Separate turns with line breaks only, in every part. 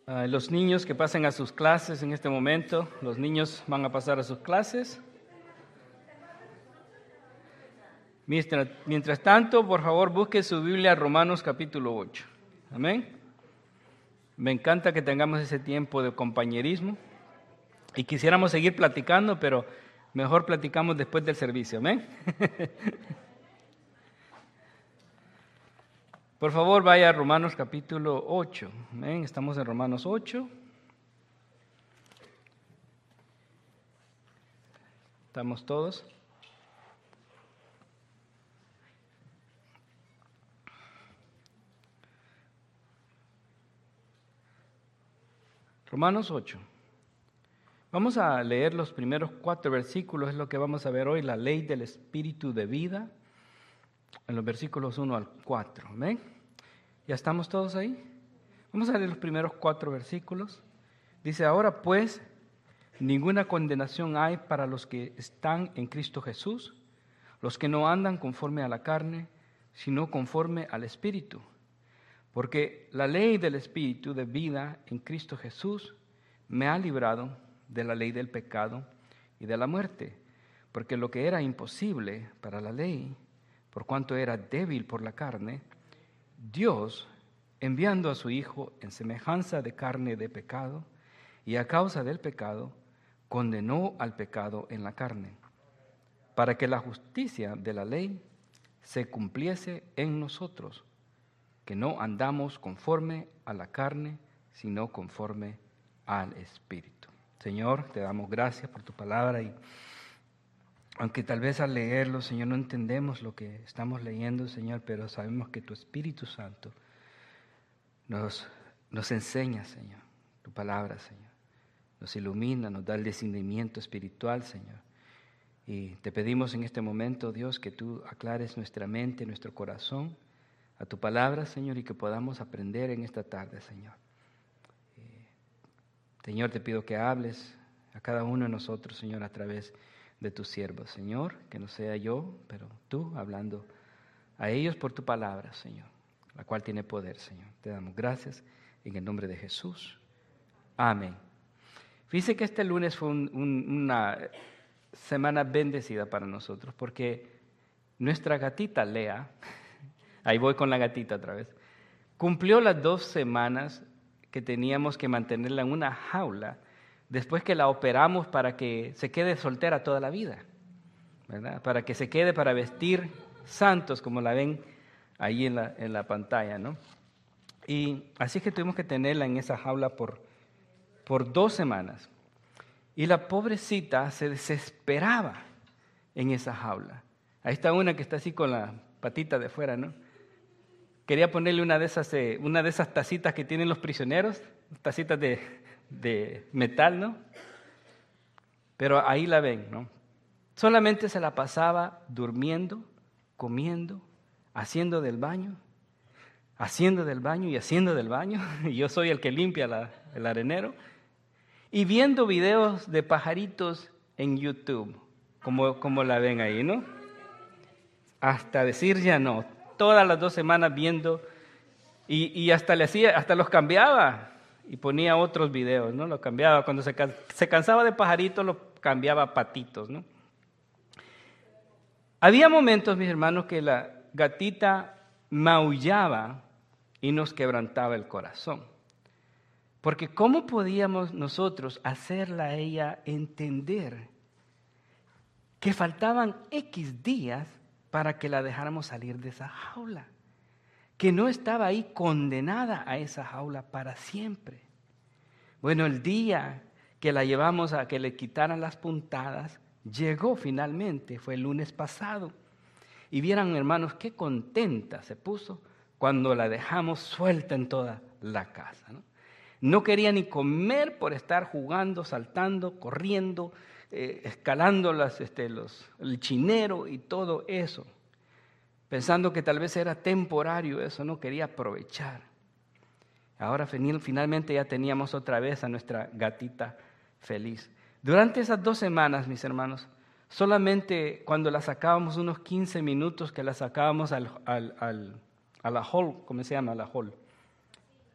Los niños que pasen a sus clases en este momento, los niños van a pasar a sus clases. Mientras tanto, por favor, busque su Biblia, Romanos capítulo 8. Amén. Me encanta que tengamos ese tiempo de compañerismo y quisiéramos seguir platicando, pero mejor platicamos después del servicio. Amén. Por favor, vaya a Romanos capítulo 8. Amén. Estamos en Romanos 8. ¿Estamos todos? Romanos 8. Vamos a leer los primeros 4 versículos, es lo que vamos a ver hoy, la ley del espíritu de vida, en los versículos 1 al 4. ¿Amén? ¿Ya estamos todos ahí? Vamos a leer los primeros 4 versículos. Dice, ahora pues, ninguna condenación hay para los que están en Cristo Jesús, los que no andan conforme a la carne, sino conforme al Espíritu. Porque la ley del Espíritu de vida en Cristo Jesús me ha librado de la ley del pecado y de la muerte. Porque lo que era imposible para la ley, por cuanto era débil por la carne, Dios, enviando a su Hijo en semejanza de carne de pecado, y a causa del pecado, condenó al pecado en la carne, para que la justicia de la ley se cumpliese en nosotros, que no andamos conforme a la carne, sino conforme al Espíritu. Señor, te damos gracias por tu palabra y aunque tal vez al leerlo, Señor, no entendemos lo que estamos leyendo, Señor, pero sabemos que tu Espíritu Santo nos enseña, Señor, tu palabra, Señor. Nos ilumina, nos da el discernimiento espiritual, Señor. Y te pedimos en este momento, Dios, que tú aclares nuestra mente, nuestro corazón a tu palabra, Señor, y que podamos aprender en esta tarde, Señor. Señor, te pido que hables a cada uno de nosotros, Señor, a través de tus siervos, Señor, que no sea yo, pero tú hablando a ellos por tu palabra, Señor, la cual tiene poder, Señor. Te damos gracias en el nombre de Jesús. Amén. Fíjese que este lunes fue una semana bendecida para nosotros, porque nuestra gatita Lea, ahí voy con la gatita otra vez, cumplió las 2 semanas que teníamos que mantenerla en una jaula después que la operamos para que se quede soltera toda la vida, ¿verdad? Para que se quede para vestir santos, como la ven ahí en la pantalla, ¿no? Y así es que tuvimos que tenerla en esa jaula por 2 semanas. Y la pobrecita se desesperaba en esa jaula. Ahí está una que está así con la patita de fuera, ¿no? Quería ponerle una de esas tacitas que tienen los prisioneros, tacitas de metal, ¿no? Pero ahí la ven, ¿no? Solamente se la pasaba durmiendo, comiendo, haciendo del baño y haciendo del baño. Y yo soy el que limpia el arenero. Y viendo videos de pajaritos en YouTube, como la ven ahí, ¿no? Hasta decir ya no. Todas las 2 semanas viendo y hasta los cambiaba y ponía otros videos, ¿no? Lo cambiaba. Cuando se cansaba de pajaritos, lo cambiaba a patitos, ¿no? Había momentos, mis hermanos, que la gatita maullaba y nos quebrantaba el corazón. Porque ¿cómo podíamos nosotros hacerla a ella entender que faltaban X días para que la dejáramos salir de esa jaula? Que no estaba ahí condenada a esa jaula para siempre. Bueno, el día que la llevamos a que le quitaran las puntadas, llegó finalmente, fue el lunes pasado. Y vieran, hermanos, qué contenta se puso cuando la dejamos suelta en toda la casa, ¿no? No quería ni comer por estar jugando, saltando, corriendo, escalando el chinero y todo eso. Pensando que tal vez era temporario eso, no quería aprovechar. Ahora finalmente ya teníamos otra vez a nuestra gatita feliz. Durante esas 2 semanas, mis hermanos, solamente cuando la sacábamos unos 15 minutos que la sacábamos a la hall, ¿cómo se llama? A la hall.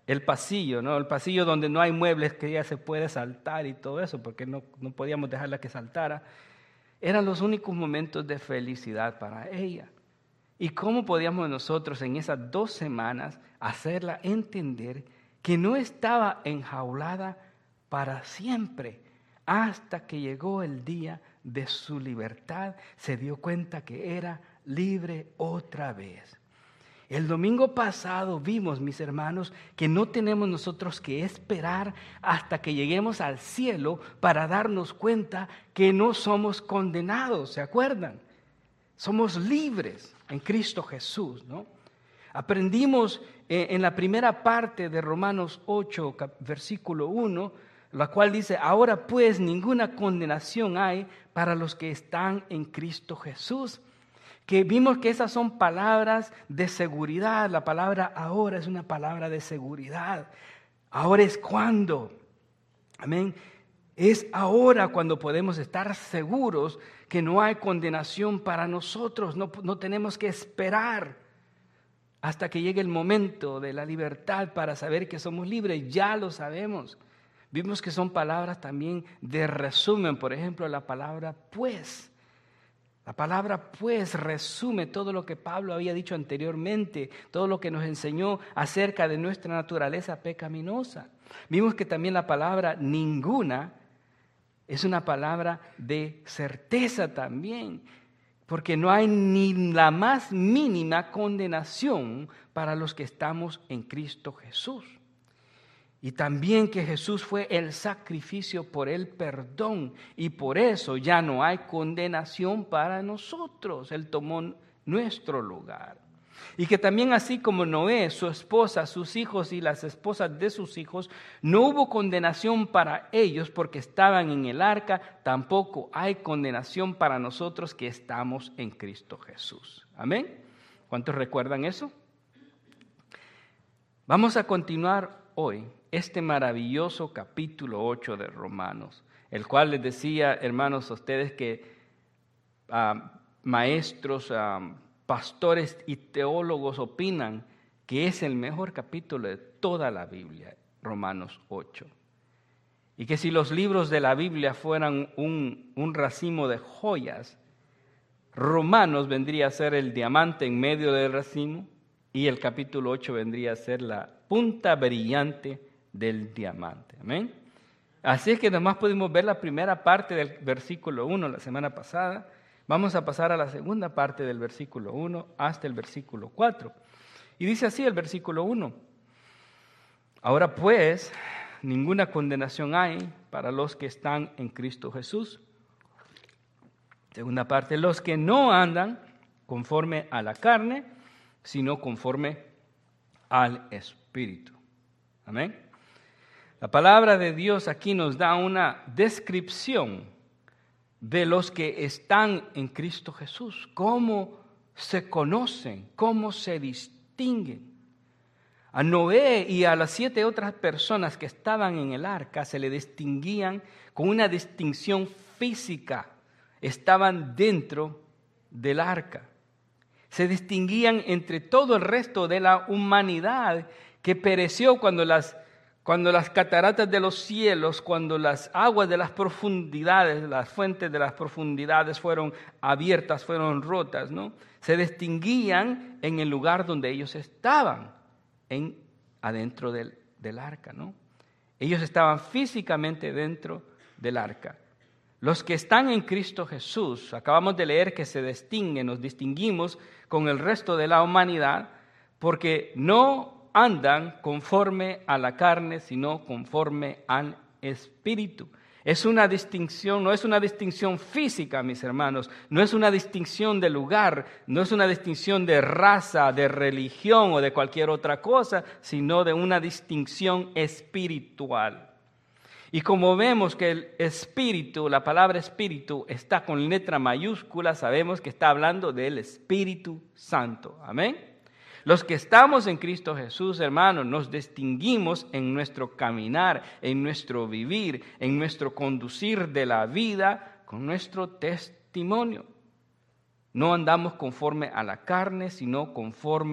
el pasillo, ¿no? El pasillo donde no hay muebles que ella se puede saltar y todo eso, porque no podíamos dejarla que saltara. Eran los únicos momentos de felicidad para ella. ¿Y cómo podíamos nosotros en esas 2 semanas hacerla entender que no estaba enjaulada para siempre? Hasta que llegó el día de su libertad, se dio cuenta que era libre otra vez. El domingo pasado vimos, mis hermanos, que no tenemos nosotros que esperar hasta que lleguemos al cielo para darnos cuenta que no somos condenados, ¿se acuerdan? Somos libres en Cristo Jesús, ¿no? Aprendimos en la primera parte de Romanos 8, versículo 1, la cual dice, ahora pues ninguna condenación hay para los que están en Cristo Jesús. Que vimos que esas son palabras de seguridad. La palabra ahora es una palabra de seguridad. Ahora es cuando. Amén. Es ahora cuando podemos estar seguros que no hay condenación para nosotros. No tenemos que esperar hasta que llegue el momento de la libertad para saber que somos libres. Ya lo sabemos. Vimos que son palabras también de resumen. Por ejemplo, la palabra pues. La palabra pues resume todo lo que Pablo había dicho anteriormente, todo lo que nos enseñó acerca de nuestra naturaleza pecaminosa. Vimos que también la palabra ninguna es una palabra de certeza también, porque no hay ni la más mínima condenación para los que estamos en Cristo Jesús. Y también que Jesús fue el sacrificio por el perdón y por eso ya no hay condenación para nosotros. Él tomó nuestro lugar. Y que también así como Noé, su esposa, sus hijos y las esposas de sus hijos, no hubo condenación para ellos porque estaban en el arca, tampoco hay condenación para nosotros que estamos en Cristo Jesús. Amén. ¿Cuántos recuerdan eso? Vamos a continuar hoy este maravilloso capítulo 8 de Romanos, el cual les decía, hermanos, a ustedes que maestros, pastores y teólogos opinan que es el mejor capítulo de toda la Biblia, Romanos 8. Y que si los libros de la Biblia fueran un racimo de joyas, Romanos vendría a ser el diamante en medio del racimo y el capítulo 8 vendría a ser la punta brillante del diamante. Amén. Así es que nomás pudimos ver la primera parte del versículo 1 la semana pasada. Vamos a pasar a la segunda parte del versículo 1 hasta el versículo 4. Y dice así el versículo 1. Ahora pues, ninguna condenación hay para los que están en Cristo Jesús. Segunda parte, los que no andan conforme a la carne, sino conforme al Espíritu. Amén. La palabra de Dios aquí nos da una descripción de los que están en Cristo Jesús, cómo se conocen, cómo se distinguen. A Noé y a las 7 otras personas que estaban en el arca se le distinguían con una distinción física. Estaban dentro del arca. Se distinguían entre todo el resto de la humanidad que pereció cuando las cataratas de los cielos, cuando las aguas de las profundidades, las fuentes de las profundidades fueron abiertas, fueron rotas, ¿no? Se distinguían en el lugar donde ellos estaban, adentro del arca, ¿no? Ellos estaban físicamente dentro del arca. Los que están en Cristo Jesús, acabamos de leer que se distinguen, nos distinguimos con el resto de la humanidad, porque no andan conforme a la carne, sino conforme al Espíritu. Es una distinción, no es una distinción física, mis hermanos, no es una distinción de lugar, no es una distinción de raza, de religión o de cualquier otra cosa, sino de una distinción espiritual. Y como vemos que el Espíritu, la palabra Espíritu, está con letra mayúscula, sabemos que está hablando del Espíritu Santo. Amén. Los que estamos en Cristo Jesús, hermanos, nos distinguimos en nuestro caminar, en nuestro vivir, en nuestro conducir de la vida con nuestro testimonio. No andamos conforme a la carne, sino conforme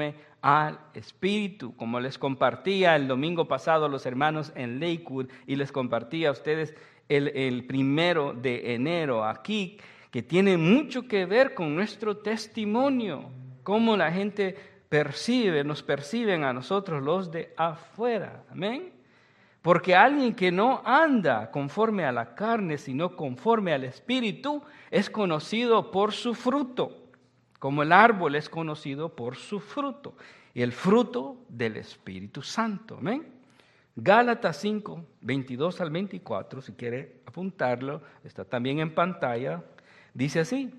al Espíritu, como les compartía el domingo pasado los hermanos en Lakewood y les compartía a ustedes el 1 de enero aquí, que tiene mucho que ver con nuestro testimonio, cómo la gente nos perciben a nosotros los de afuera. Amén. Porque alguien que no anda conforme a la carne, sino conforme al Espíritu, es conocido por su fruto. Como el árbol es conocido por su fruto. Y el fruto del Espíritu Santo. Amén. Gálatas 5, 22 al 24, si quiere apuntarlo, está también en pantalla. Dice así: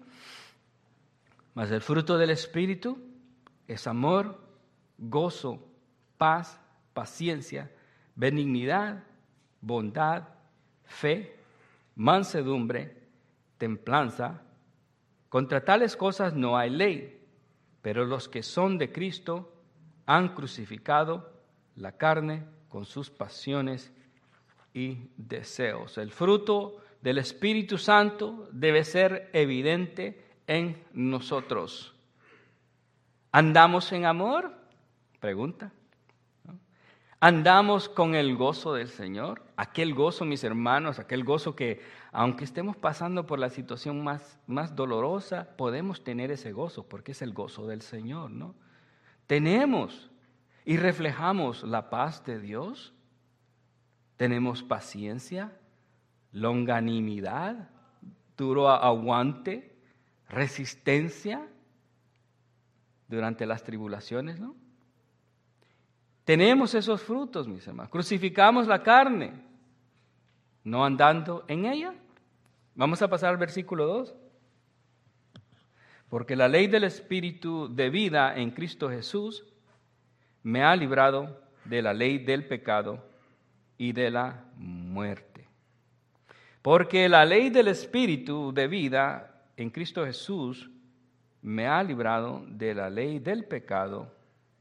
mas el fruto del Espíritu es amor, gozo, paz, paciencia, benignidad, bondad, fe, mansedumbre, templanza. Contra tales cosas no hay ley, pero los que son de Cristo han crucificado la carne con sus pasiones y deseos. El fruto del Espíritu Santo debe ser evidente en nosotros. ¿Andamos en amor? Pregunta. ¿Andamos con el gozo del Señor? Aquel gozo, mis hermanos, aquel gozo que, aunque estemos pasando por la situación más dolorosa, podemos tener ese gozo, porque es el gozo del Señor, ¿no? Tenemos y reflejamos la paz de Dios. Tenemos paciencia, longanimidad, duro aguante, resistencia durante las tribulaciones, ¿no? Tenemos esos frutos, mis hermanos. Crucificamos la carne, no andando en ella. Vamos a pasar al versículo 2. Porque la ley del Espíritu de vida en Cristo Jesús me ha librado de la ley del pecado y de la muerte. Porque la ley del Espíritu de vida en Cristo Jesús me ha librado de la ley del pecado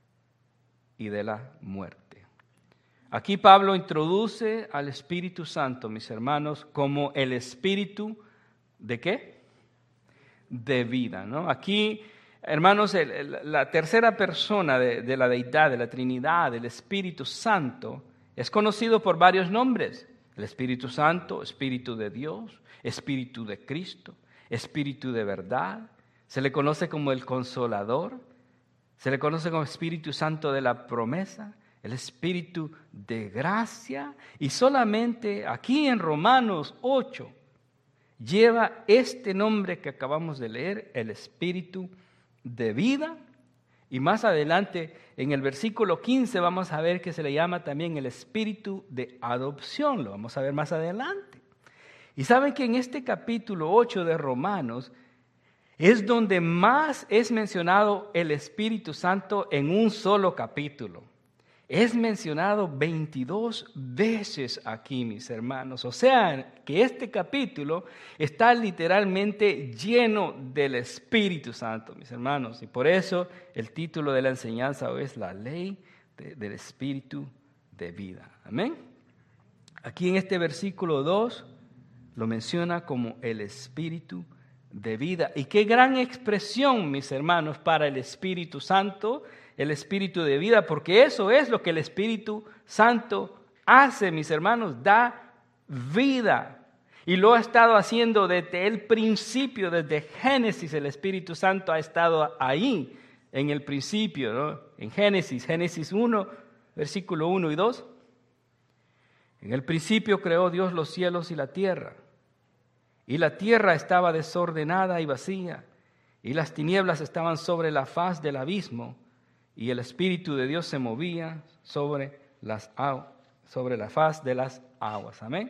y de la muerte. Aquí Pablo introduce al Espíritu Santo, mis hermanos, como el Espíritu ¿de qué? De vida, ¿no? Aquí, hermanos, la tercera persona de la deidad, de la Trinidad, del Espíritu Santo, es conocido por varios nombres. El Espíritu Santo, Espíritu de Dios, Espíritu de Cristo, Espíritu de verdad. Se le conoce como el Consolador. Se le conoce como Espíritu Santo de la promesa, el Espíritu de gracia. Y solamente aquí en Romanos 8 lleva este nombre que acabamos de leer, el Espíritu de vida. Y más adelante, en el versículo 15, vamos a ver que se le llama también el Espíritu de adopción. Lo vamos a ver más adelante. Y saben que en este capítulo 8 de Romanos es donde más es mencionado el Espíritu Santo en un solo capítulo. Es mencionado 22 veces aquí, mis hermanos. O sea, que este capítulo está literalmente lleno del Espíritu Santo, mis hermanos. Y por eso el título de la enseñanza hoy es la ley del Espíritu de vida. Amén. Aquí en este versículo 2 lo menciona como el Espíritu de vida. Y qué gran expresión, mis hermanos, para el Espíritu Santo, el Espíritu de vida, porque eso es lo que el Espíritu Santo hace, mis hermanos, da vida. Y lo ha estado haciendo desde el principio, desde Génesis. El Espíritu Santo ha estado ahí en el principio, ¿no? En Génesis 1, versículo 1 y 2. En el principio creó Dios los cielos y la tierra. Y la tierra estaba desordenada y vacía, y las tinieblas estaban sobre la faz del abismo, y el Espíritu de Dios se movía sobre la faz de las aguas. Amén.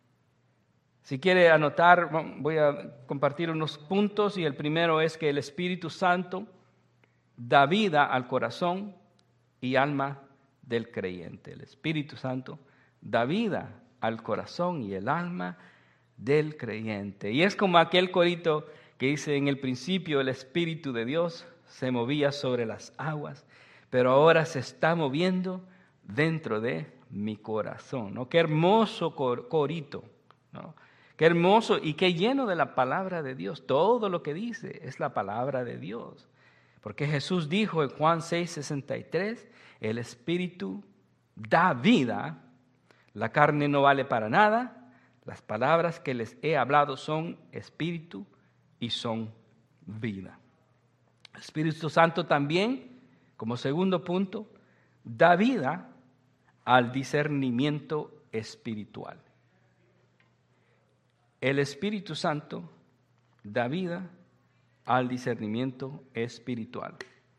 Si quiere anotar, voy a compartir unos puntos, y el primero es que el Espíritu Santo da vida al corazón y alma del creyente. El Espíritu Santo da vida al corazón y el alma del creyente. Y es como aquel corito que dice: en el principio el Espíritu de Dios se movía sobre las aguas, pero ahora se está moviendo dentro de mi corazón, ¿no? Qué hermoso corito, ¿no? Qué hermoso y qué lleno de la palabra de Dios. Todo lo que dice es la palabra de Dios. Porque Jesús dijo en Juan 6:63, el Espíritu da vida, la carne no vale para nada, las palabras que les he hablado son espíritu y son vida. El Espíritu Santo también, como segundo punto, da vida al discernimiento espiritual. El Espíritu Santo da vida al discernimiento espiritual.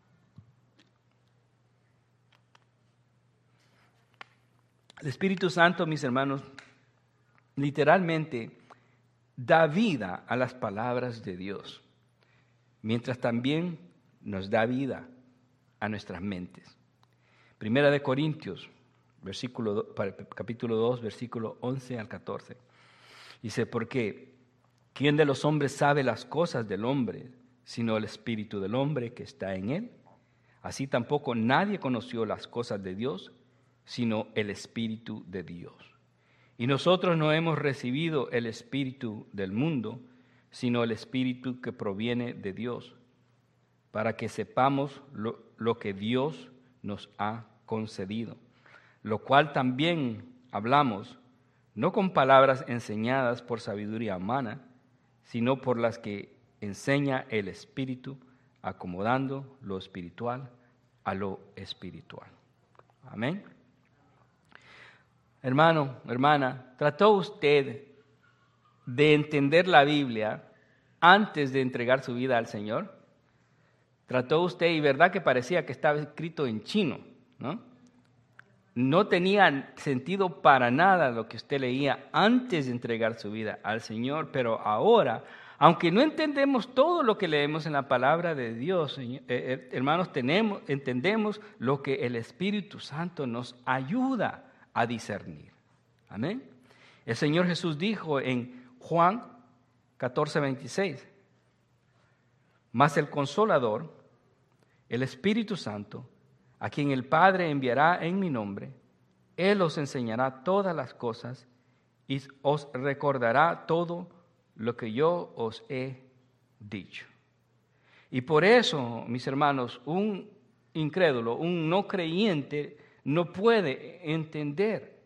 El Espíritu Santo, mis hermanos, literalmente da vida a las palabras de Dios, mientras también nos da vida a nuestras mentes. Primera de Corintios, capítulo 2, versículo 11 al 14. Dice, porque ¿quién de los hombres sabe las cosas del hombre, sino el espíritu del hombre que está en él? Así tampoco nadie conoció las cosas de Dios, sino el Espíritu de Dios. Y nosotros no hemos recibido el espíritu del mundo, sino el Espíritu que proviene de Dios, para que sepamos lo que Dios nos ha concedido, lo cual también hablamos, no con palabras enseñadas por sabiduría humana, sino por las que enseña el Espíritu, acomodando lo espiritual a lo espiritual. Amén. Hermano, hermana, ¿trató usted de entender la Biblia antes de entregar su vida al Señor? Trató usted, y verdad que parecía que estaba escrito en chino, ¿no? No tenía sentido para nada lo que usted leía antes de entregar su vida al Señor, pero ahora, aunque no entendemos todo lo que leemos en la palabra de Dios, hermanos, entendemos lo que el Espíritu Santo nos ayuda a discernir. Amén. El Señor Jesús dijo en Juan 14:26, mas el Consolador, el Espíritu Santo, a quien el Padre enviará en mi nombre, Él os enseñará todas las cosas y os recordará todo lo que yo os he dicho. Y por eso, mis hermanos, un incrédulo, un no creyente, no puede entender.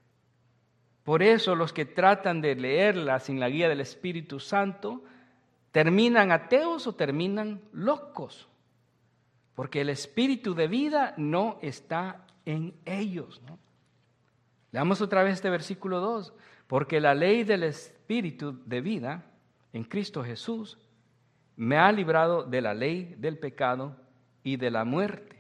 Por eso los que tratan de leerla sin la guía del Espíritu Santo terminan ateos o terminan locos, porque el Espíritu de vida no está en ellos, ¿no? Leamos otra vez este versículo 2. Porque la ley del Espíritu de vida en Cristo Jesús me ha librado de la ley del pecado y de la muerte.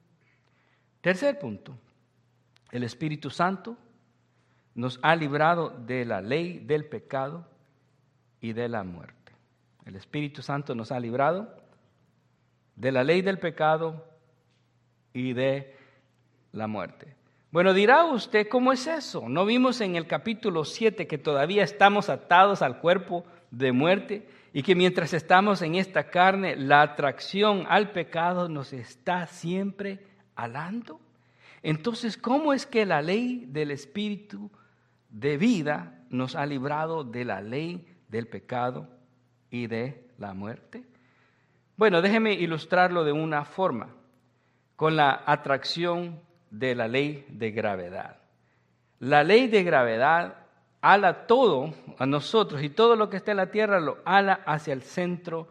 Tercer punto, el Espíritu Santo nos ha librado de la ley del pecado y de la muerte. El Espíritu Santo nos ha librado de la ley del pecado y de la muerte. Bueno, dirá usted, ¿cómo es eso? ¿No vimos en el capítulo 7 que todavía estamos atados al cuerpo de muerte y que mientras estamos en esta carne, la atracción al pecado nos está siempre alando? Entonces, ¿cómo es que la ley del Espíritu de vida nos ha librado de la ley del pecado y de la muerte? Bueno, déjeme ilustrarlo de una forma, con la atracción de la ley de gravedad. La ley de gravedad ala todo a nosotros y todo lo que está en la tierra lo ala hacia el centro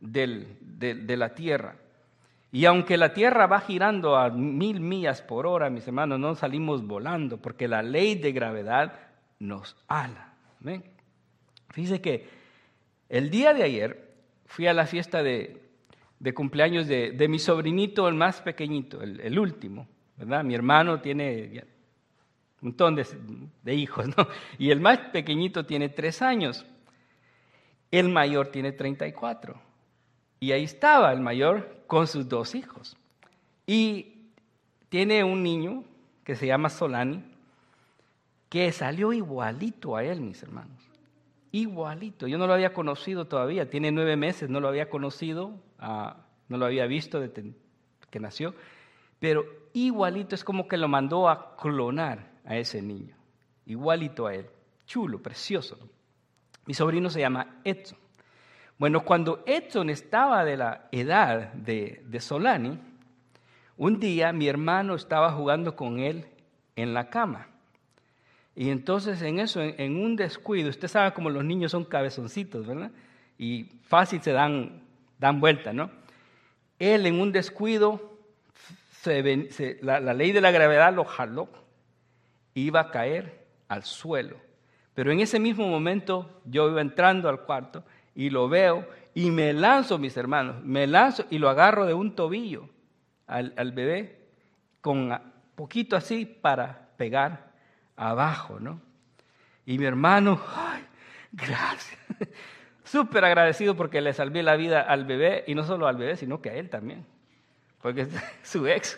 de la tierra. Y aunque la tierra va girando a 1000 millas por hora, mis hermanos, no salimos volando porque la ley de gravedad nos ala. ¿Ven? Fíjense que el día de ayer fui a la fiesta de cumpleaños de mi sobrinito, el más pequeñito, el último, ¿verdad? Mi hermano tiene un montón de hijos, ¿no? Y el más pequeñito tiene 3 años. El mayor tiene 34. Y ahí estaba el mayor con sus 2 hijos. Y tiene un niño que se llama Solani, que salió igualito a él, mis hermanos. Igualito. Yo no lo había conocido todavía. Tiene 9 meses, no lo había conocido, no lo había visto desde que nació. Pero igualito, es como que lo mandó a clonar a ese niño. Igualito a él. Chulo, precioso. Mi sobrino se llama Edson. Bueno, cuando Edson estaba de la edad de Solani, un día mi hermano estaba jugando con él en la cama. Y entonces en eso, en un descuido, usted sabe cómo los niños son cabezoncitos, ¿verdad? Y fácil se dan vuelta, ¿no? Él en un descuido, la ley de la gravedad lo jaló, iba a caer al suelo. Pero en ese mismo momento yo iba entrando al cuarto y lo veo y me lanzo, mis hermanos, me lanzo y lo agarro de un tobillo al bebé con poquito así para pegar abajo, ¿no? Y mi hermano, ¡ay, gracias! Súper agradecido porque le salvé la vida al bebé, y no solo al bebé, sino que a él también, porque su ex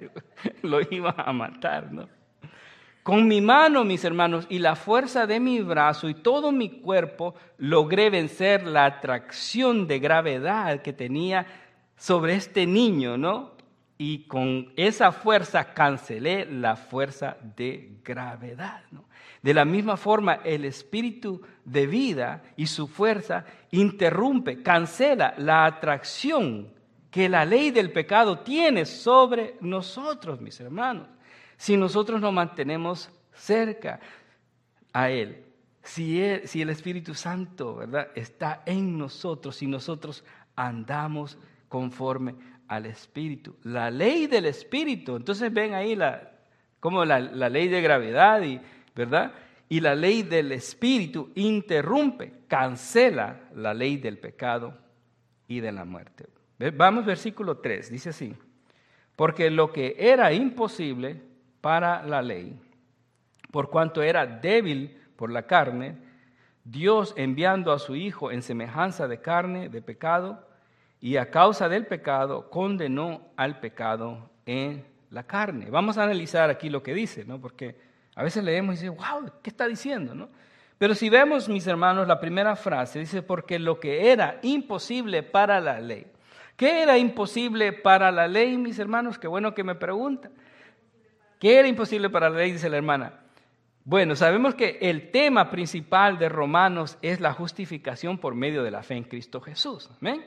lo iba a matar, ¿no? Con mi mano, mis hermanos, y la fuerza de mi brazo y todo mi cuerpo, logré vencer la atracción de gravedad que tenía sobre este niño, ¿no? Y con esa fuerza cancelé la fuerza de gravedad, ¿no? De la misma forma, el espíritu de vida y su fuerza interrumpe, cancela la atracción que la ley del pecado tiene sobre nosotros, mis hermanos. Si nosotros nos mantenemos cerca a Él, si el Espíritu Santo, ¿verdad?, está en nosotros, si nosotros andamos conforme al Espíritu, la ley del Espíritu. Entonces ven ahí como la ley de gravedad, ¿verdad? Y la ley del Espíritu interrumpe, cancela la ley del pecado y de la muerte. Vamos, versículo 3, dice así: porque lo que era imposible para la ley, por cuanto era débil por la carne, Dios, enviando a su Hijo en semejanza de carne, de pecado, y a causa del pecado, condenó al pecado en la carne. Vamos a analizar aquí lo que dice, ¿no? Porque a veces leemos y decimos, wow, ¿qué está diciendo, no? Pero si vemos, mis hermanos, la primera frase, dice, porque lo que era imposible para la ley. ¿Qué era imposible para la ley, mis hermanos? Qué bueno que me preguntan. ¿Qué era imposible para la ley? Dice la hermana. Bueno, sabemos que el tema principal de Romanos es la justificación por medio de la fe en Cristo Jesús. ¿Amén?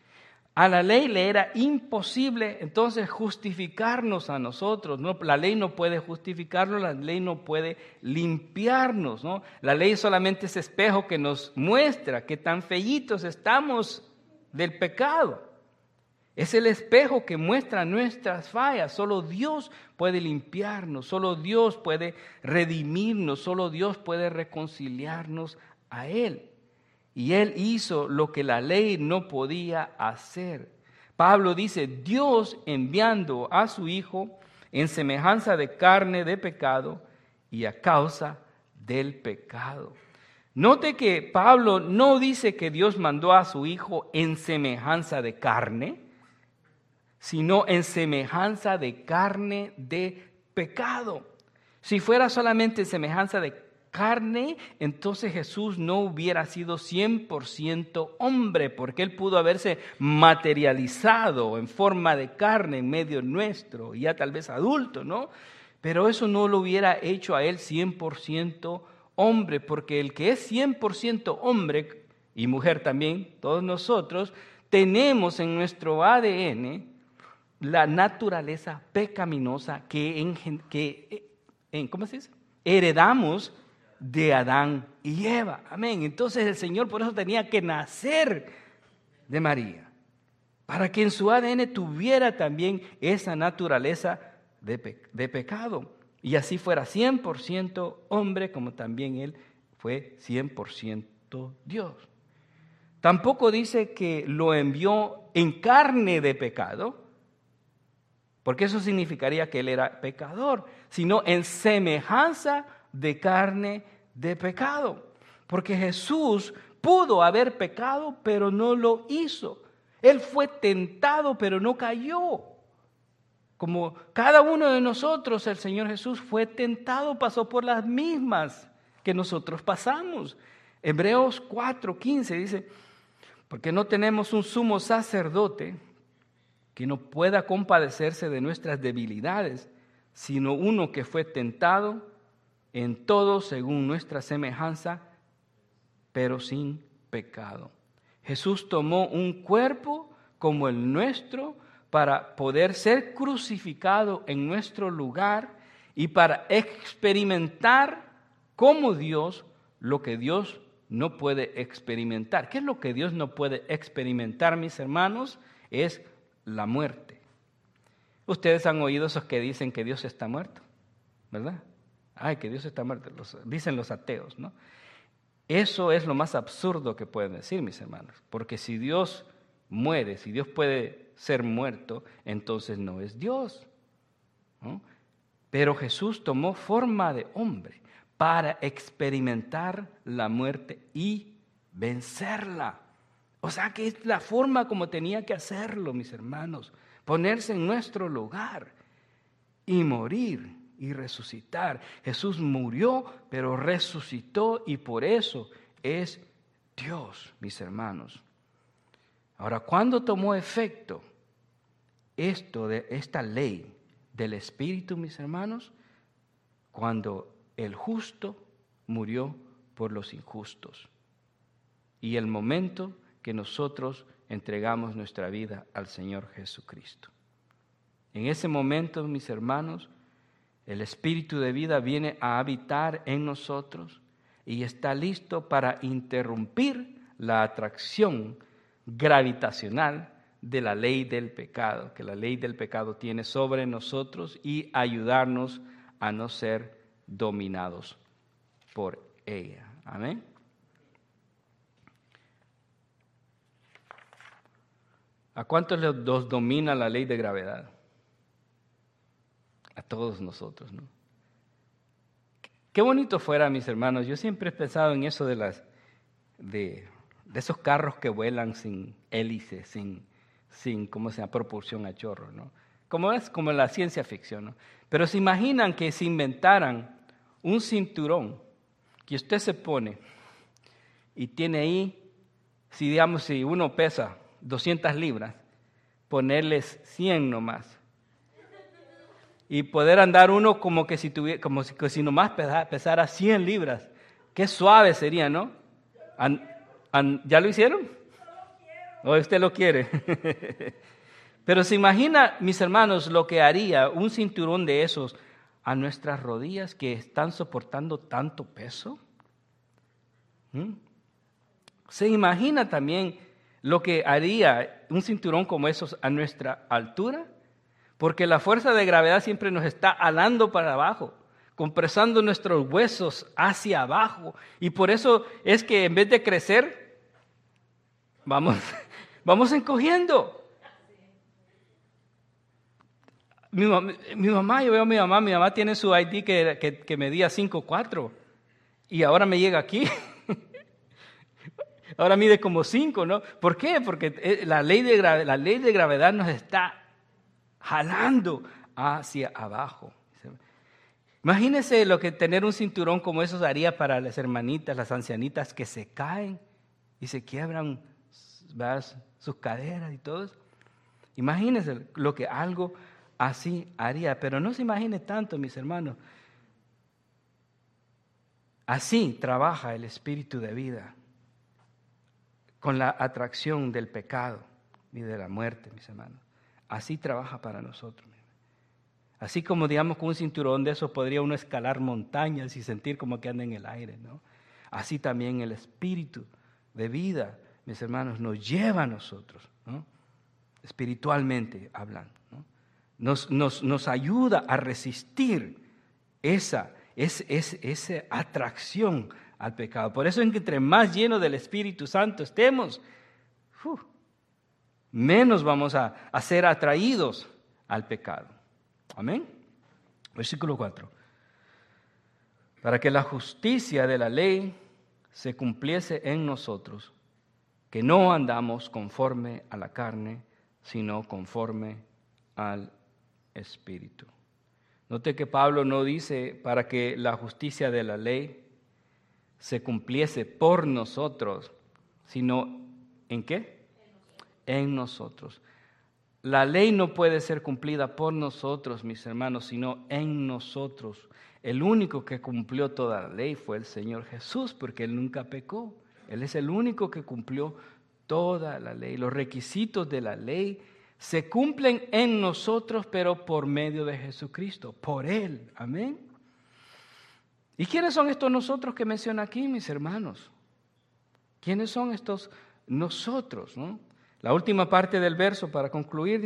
A la ley le era imposible entonces justificarnos a nosotros, ¿no? La ley no puede justificarnos, la ley no puede limpiarnos, ¿no? La ley solamente es espejo que nos muestra qué tan feyitos estamos del pecado. Es el espejo que muestra nuestras fallas. Solo Dios puede limpiarnos, solo Dios puede redimirnos, solo Dios puede reconciliarnos a Él. Y Él hizo lo que la ley no podía hacer. Pablo dice, Dios enviando a su Hijo en semejanza de carne de pecado y a causa del pecado. Note que Pablo no dice que Dios mandó a su Hijo en semejanza de carne, sino en semejanza de carne de pecado. Si fuera solamente en semejanza de carne, entonces Jesús no hubiera sido 100% hombre, porque Él pudo haberse materializado en forma de carne en medio nuestro, ya tal vez adulto, ¿no? Pero eso no lo hubiera hecho a Él 100% hombre, porque el que es 100% hombre, y mujer también, todos nosotros, tenemos en nuestro ADN la naturaleza pecaminosa ¿cómo se dice? Heredamos de Adán y Eva. Amén. Entonces el Señor por eso tenía que nacer de María, para que en su ADN tuviera también esa naturaleza de pecado. Y así fuera 100% hombre, como también Él fue 100% Dios. Tampoco dice que lo envió en carne de pecado, porque eso significaría que Él era pecador, sino en semejanza de carne de pecado. Porque Jesús pudo haber pecado, pero no lo hizo. Él fue tentado, pero no cayó. Como cada uno de nosotros, el Señor Jesús fue tentado, pasó por las mismas que nosotros pasamos. Hebreos 4:15 dice, porque no tenemos un sumo sacerdote que no pueda compadecerse de nuestras debilidades, sino uno que fue tentado en todo según nuestra semejanza, pero sin pecado. Jesús tomó un cuerpo como el nuestro para poder ser crucificado en nuestro lugar y para experimentar como Dios lo que Dios no puede experimentar. ¿Qué es lo que Dios no puede experimentar, mis hermanos? Es la muerte. Ustedes han oído esos que dicen que Dios está muerto, ¿verdad? Ay, que Dios está muerto, dicen los ateos, ¿no? Eso es lo más absurdo que pueden decir, mis hermanos, porque si Dios muere, si Dios puede ser muerto, entonces no es Dios, ¿no? Pero Jesús tomó forma de hombre para experimentar la muerte y vencerla. O sea que es la forma como tenía que hacerlo, mis hermanos, ponerse en nuestro lugar y morir y resucitar. Jesús murió, pero resucitó y por eso es Dios, mis hermanos. Ahora, ¿cuándo tomó efecto esta ley del Espíritu, mis hermanos? Cuando el justo murió por los injustos. Y el momento que nosotros entregamos nuestra vida al Señor Jesucristo. En ese momento, mis hermanos, el Espíritu de vida viene a habitar en nosotros y está listo para interrumpir la atracción gravitacional de la ley del pecado, que la ley del pecado tiene sobre nosotros y ayudarnos a no ser dominados por ella. Amén. ¿A cuántos los domina la ley de gravedad? A todos nosotros, ¿no? Qué bonito fuera, mis hermanos. Yo siempre he pensado en eso de esos carros que vuelan sin hélice, sin ¿cómo se llama? Propulsión a chorro, ¿no? Como es como la ciencia ficción, ¿no? Pero se imaginan que se inventaran un cinturón que usted se pone y tiene ahí, si uno pesa 200 libras, ponerles 100 nomás. Y poder andar uno como que si nomás pesara 100 libras. Qué suave sería, ¿no? ¿Ya lo hicieron? ¿O usted lo quiere? Pero se imagina, mis hermanos, lo que haría un cinturón de esos a nuestras rodillas que están soportando tanto peso. Se imagina también lo que haría un cinturón como esos a nuestra altura. Porque la fuerza de gravedad siempre nos está alando para abajo, compresando nuestros huesos hacia abajo. Y por eso es que en vez de crecer, vamos encogiendo. Mi mamá, yo veo a mi mamá tiene su ID que medía 5'4", y ahora me llega aquí. Ahora mide como 5, ¿no? ¿Por qué? Porque la ley de gravedad nos está jalando hacia abajo. Imagínense lo que tener un cinturón como esos haría para las hermanitas, las ancianitas que se caen y se quiebran sus caderas y todo eso. Imagínense lo que algo así haría, pero no se imagine tanto, mis hermanos. Así trabaja el Espíritu de vida con la atracción del pecado y de la muerte, mis hermanos. Así trabaja para nosotros. Así como, digamos, con un cinturón de esos podría uno escalar montañas y sentir como que anda en el aire, ¿no? Así también el Espíritu de vida, mis hermanos, nos lleva a nosotros, ¿no? Espiritualmente hablando, ¿no? Nos ayuda a resistir esa atracción al pecado. Por eso es que entre más llenos del Espíritu Santo estemos, menos vamos a ser atraídos al pecado. Amén. Versículo 4. Para que la justicia de la ley se cumpliese en nosotros, que no andamos conforme a la carne, sino conforme al Espíritu. Note que Pablo no dice para que la justicia de la ley se cumpliese por nosotros, sino ¿en qué? En nosotros. La ley no puede ser cumplida por nosotros, mis hermanos, sino en nosotros. El único que cumplió toda la ley fue el Señor Jesús, porque Él nunca pecó. Él es el único que cumplió Toda la ley, los requisitos de la ley se cumplen en nosotros, pero por medio de Jesucristo, por Él. Amén. ¿Y quiénes son estos nosotros que menciona aquí, mis hermanos? ¿Quiénes son estos nosotros, no? La última parte del verso, para concluir,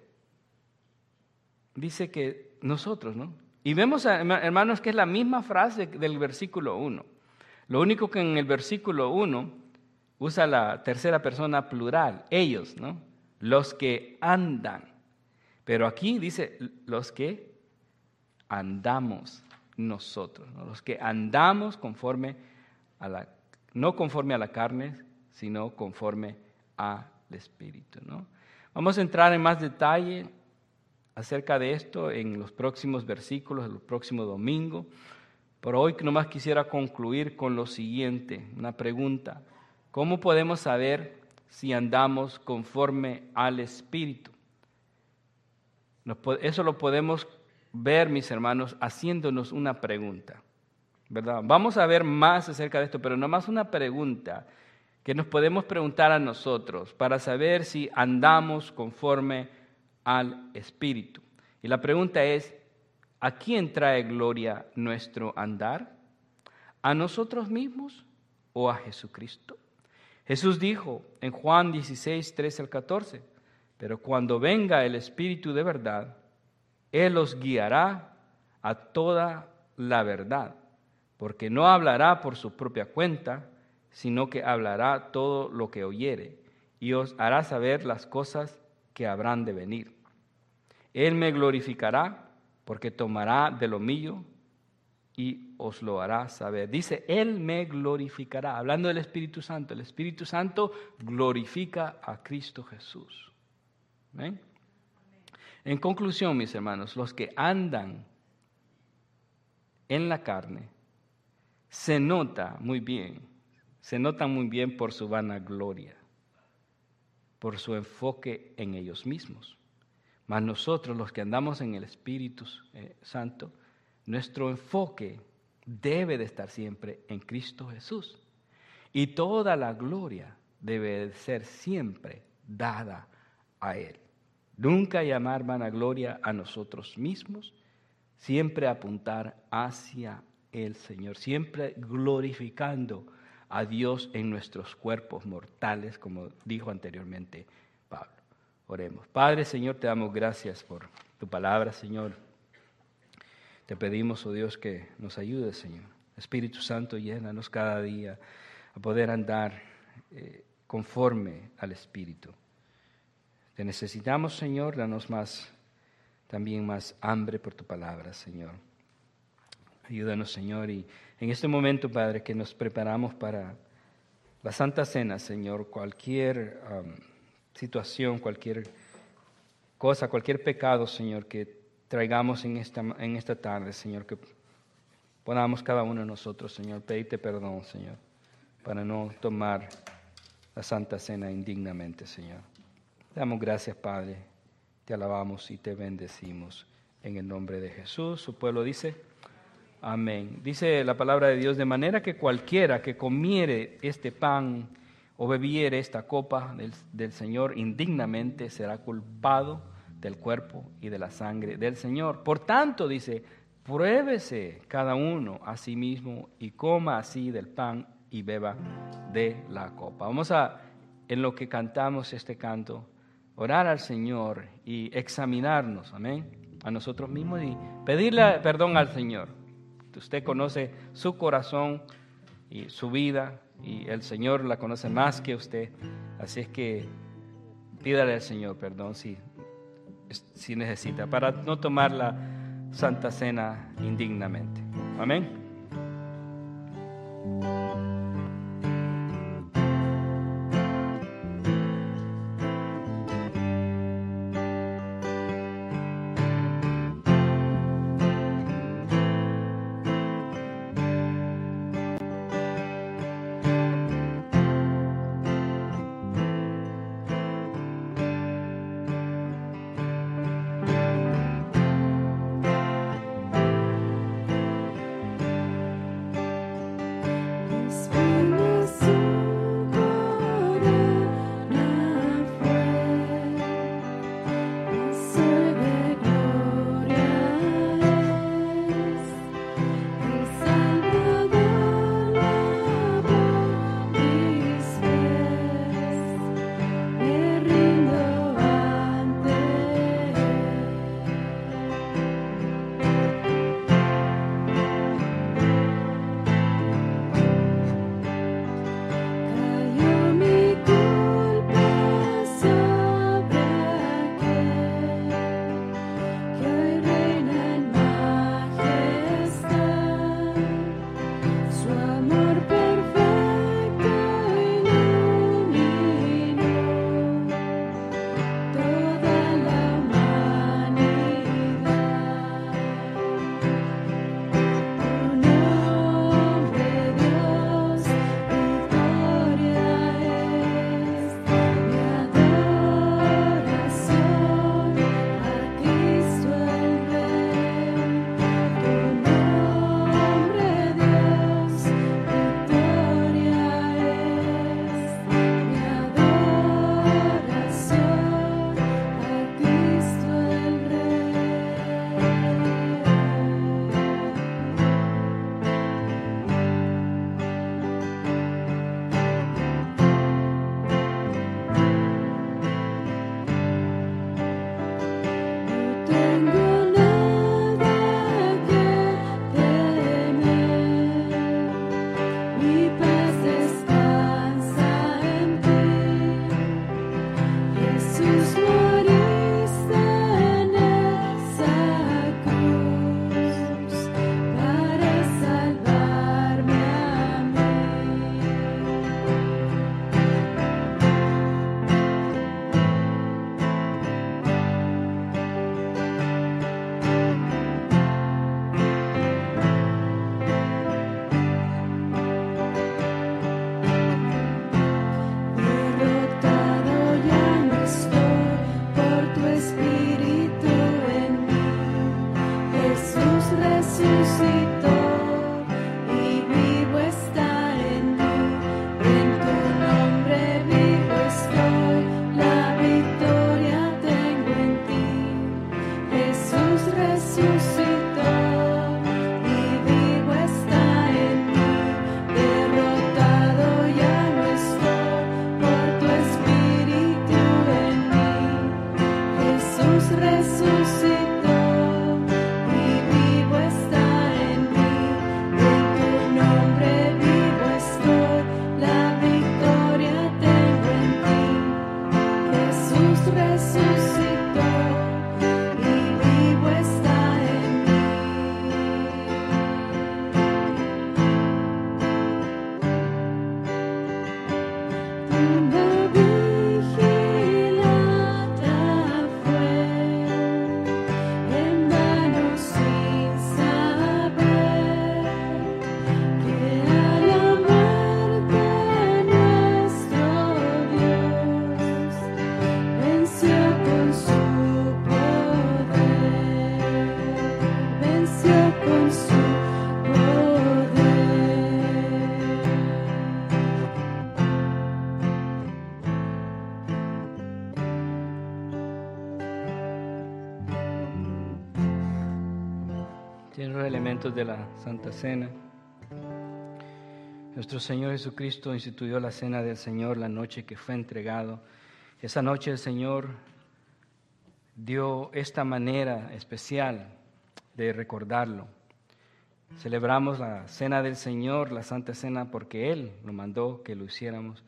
dice que nosotros, ¿no? Y vemos, hermanos, que es la misma frase del versículo 1. Lo único que en el versículo 1 usa la tercera persona plural, ellos, ¿no? Los que andan. Pero aquí dice los que andamos nosotros, ¿no? Los que andamos conforme no conforme a la carne, sino conforme al Espíritu, ¿no? Vamos a entrar en más detalle acerca de esto en los próximos versículos, el próximo domingo. Por hoy nomás quisiera concluir con lo siguiente, una pregunta. ¿Cómo podemos saber si andamos conforme al Espíritu? Eso lo podemos ver, mis hermanos, haciéndonos una pregunta, ¿verdad? Vamos a ver más acerca de esto, pero nomás una pregunta que nos podemos preguntar a nosotros para saber si andamos conforme al Espíritu. Y la pregunta es, ¿a quién trae gloria nuestro andar? ¿A nosotros mismos o a Jesucristo? Jesús dijo en Juan 16, 13 al 14, pero cuando venga el Espíritu de verdad, Él os guiará a toda la verdad, porque no hablará por su propia cuenta, sino que hablará todo lo que oyere, y os hará saber las cosas que habrán de venir. Él me glorificará, porque tomará de lo mío y os lo hará saber. Dice, Él me glorificará. Hablando del Espíritu Santo, el Espíritu Santo glorifica a Cristo Jesús. ¿Ven? En conclusión, mis hermanos, los que andan en la carne se notan muy bien por su vanagloria, por su enfoque en ellos mismos. Mas nosotros, los que andamos en el Espíritu Santo, nuestro enfoque debe de estar siempre en Cristo Jesús. Y toda la gloria debe de ser siempre dada a Él. Nunca llamar vanagloria a nosotros mismos, siempre apuntar hacia el Señor, siempre glorificando a Dios en nuestros cuerpos mortales, como dijo anteriormente Pablo. Oremos. Padre, Señor, te damos gracias por tu palabra, Señor. Te pedimos, oh Dios, que nos ayudes, Señor. Espíritu Santo, llénanos cada día a poder andar conforme al Espíritu. Te necesitamos, Señor, danos también más hambre por tu palabra, Señor. Ayúdanos, Señor, y en este momento, Padre, que nos preparamos para la Santa Cena, Señor, cualquier situación, cualquier cosa, cualquier pecado, Señor, que traigamos en esta tarde, Señor, que podamos cada uno de nosotros, Señor, pedirte perdón, Señor, para no tomar la Santa Cena indignamente, Señor. Te damos gracias, Padre, te alabamos y te bendecimos en el nombre de Jesús. Su pueblo dice, amén. Dice la palabra de Dios, de manera que cualquiera que comiere este pan o bebiere esta copa del Señor indignamente será culpado del cuerpo y de la sangre del Señor. Por tanto, dice, pruébese cada uno a sí mismo y coma así del pan y beba de la copa. Vamos a, en lo que cantamos este canto, orar al Señor y examinarnos, amén, a nosotros mismos y pedirle perdón al Señor. Usted conoce su corazón y su vida y el Señor la conoce más que usted. Así es que pídale al Señor perdón si necesita, para no tomar la Santa Cena indignamente. Amén. elementos de la Santa Cena. Nuestro Señor Jesucristo instituyó la Cena del Señor la noche que fue entregado. Esa noche el Señor dio esta manera especial de recordarlo. Celebramos la Cena del Señor, la Santa Cena, porque Él nos mandó que lo hiciéramos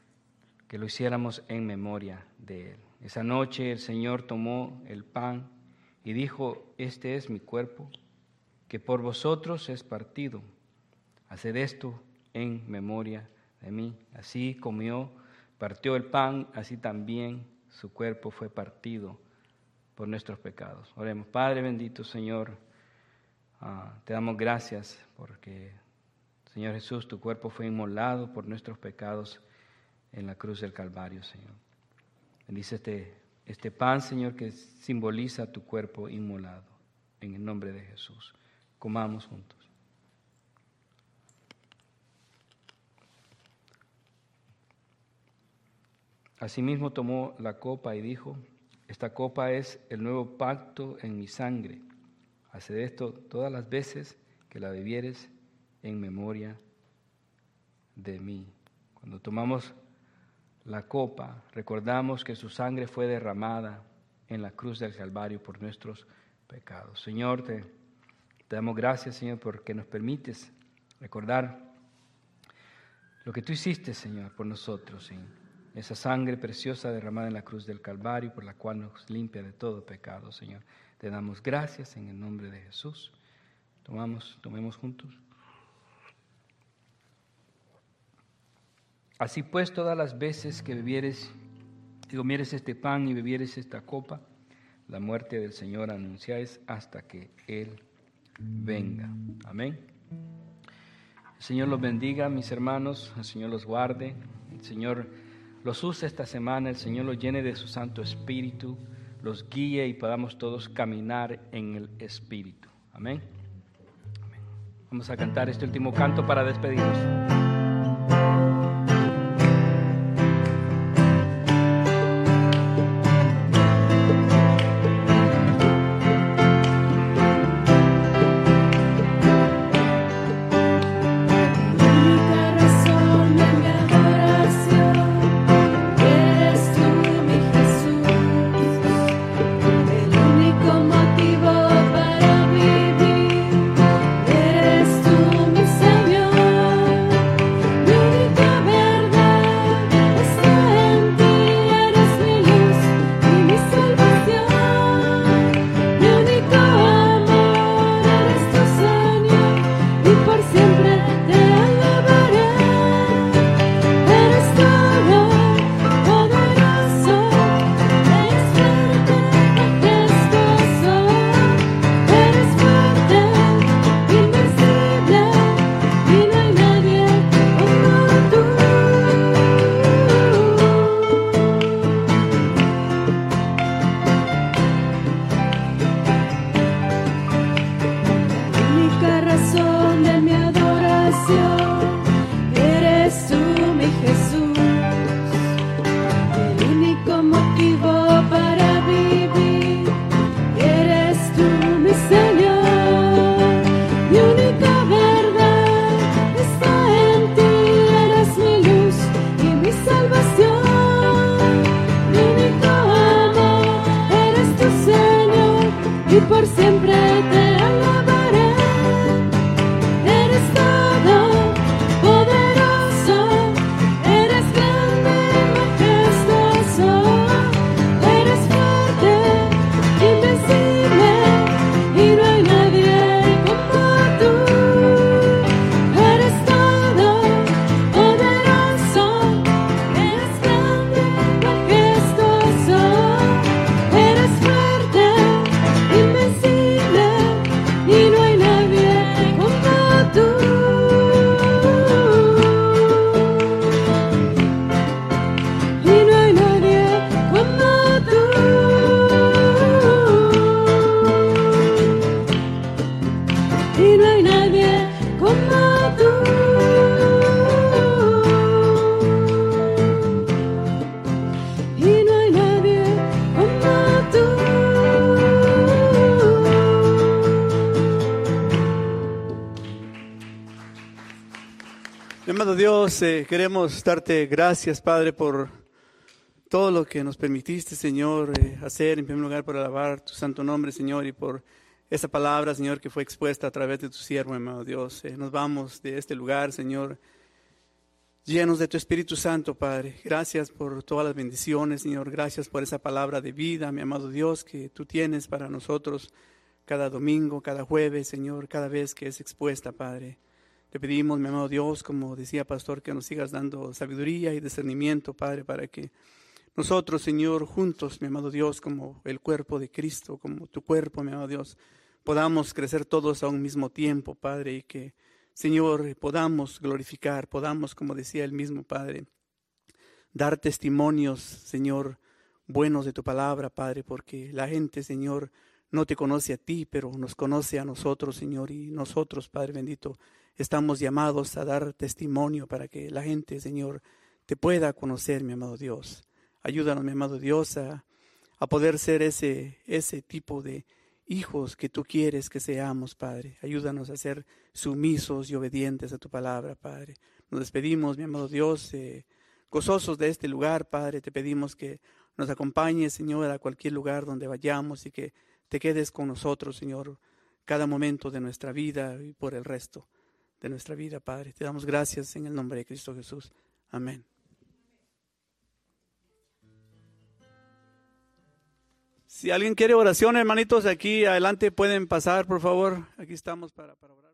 en memoria de Él. Esa noche el Señor tomó el pan y dijo: este es mi cuerpo, que por vosotros es partido. Haced esto en memoria de mí. Así comió, partió el pan, así también su cuerpo fue partido por nuestros pecados. Oremos. Padre bendito, Señor, te damos gracias porque, Señor Jesús, tu cuerpo fue inmolado por nuestros pecados en la cruz del Calvario, Señor. Bendice este pan, Señor, que simboliza tu cuerpo inmolado. En el nombre de Jesús. Comamos juntos. Asimismo tomó la copa y dijo: esta copa es el nuevo pacto en mi sangre. Haced esto todas las veces que la bebieres en memoria de mí. Cuando tomamos la copa, recordamos que su sangre fue derramada en la cruz del Calvario por nuestros pecados. Señor, te damos gracias, Señor, porque nos permites recordar lo que tú hiciste, Señor, por nosotros, Señor. Esa sangre preciosa derramada en la cruz del Calvario, por la cual nos limpia de todo pecado, Señor. Te damos gracias en el nombre de Jesús. Tomemos juntos. Así pues, todas las veces que comieres este pan y bebieres esta copa, la muerte del Señor anunciáis hasta que Él venga. Amén. El Señor los bendiga, mis hermanos. El Señor los guarde. El Señor los use esta semana. El Señor los llene de su Santo Espíritu, los guíe y podamos todos caminar en el Espíritu. Amén. Amén. Vamos a cantar este último canto para despedirnos.
y por siempre te alabaré. Eres todo
Mi amado Dios, queremos darte gracias, Padre, por todo lo que nos permitiste, Señor, hacer, en primer lugar, por alabar tu santo nombre, Señor, y por esa palabra, Señor, que fue expuesta a través de tu siervo, mi amado Dios. Nos vamos de este lugar, Señor, llenos de tu Espíritu Santo, Padre. Gracias por todas las bendiciones, Señor. Gracias por esa palabra de vida, mi amado Dios, que tú tienes para nosotros cada domingo, cada jueves, Señor, cada vez que es expuesta, Padre. Te pedimos, mi amado Dios, como decía Pastor, que nos sigas dando sabiduría y discernimiento, Padre, para que nosotros, Señor, juntos, mi amado Dios, como el cuerpo de Cristo, como tu cuerpo, mi amado Dios, podamos crecer todos a un mismo tiempo, Padre, y que, Señor, podamos glorificar, podamos, como decía el mismo Padre, dar testimonios, Señor, buenos de tu palabra, Padre, porque la gente, Señor, no te conoce a ti, pero nos conoce a nosotros, Señor, y nosotros, Padre bendito, estamos llamados a dar testimonio para que la gente, Señor, te pueda conocer, mi amado Dios. Ayúdanos, mi amado Dios, a poder ser ese tipo de hijos que tú quieres que seamos, Padre. Ayúdanos a ser sumisos y obedientes a tu palabra, Padre. Nos despedimos, mi amado Dios, gozosos de este lugar, Padre. Te pedimos que nos acompañes, Señor, a cualquier lugar donde vayamos y que te quedes con nosotros, Señor, cada momento de nuestra vida y por el resto de nuestra vida, Padre. Te damos gracias en el nombre de Cristo Jesús. Amén. Si alguien quiere oración, hermanitos, aquí adelante pueden pasar, por favor. Aquí estamos para orar.